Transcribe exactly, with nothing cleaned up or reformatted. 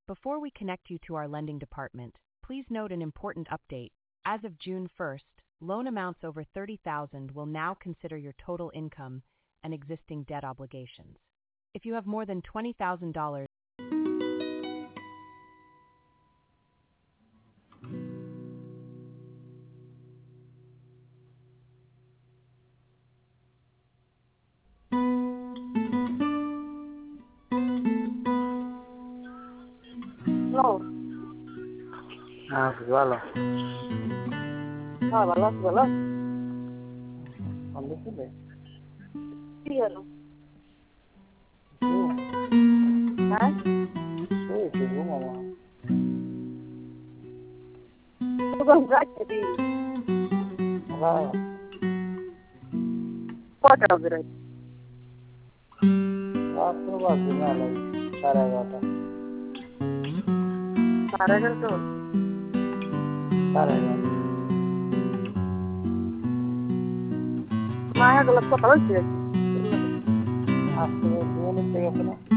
Before we connect you to our lending department, please note an important update. As of June first, loan amounts over thirty thousand dollars will now consider your total income and existing debt obligations. If you have more than twenty thousand dollars, No, Ah, pues vale. ah, balas, balas. ¿Dónde se ve? Síguelo. Sí, ¿Ah? sí, sí, mamá. Tú compraste y Hola, cuatro, pero cuatro vaginales, Saragata, para que todo. Saragata. Más que los papalos, sí. Ah, sí, sí, en el teléfono.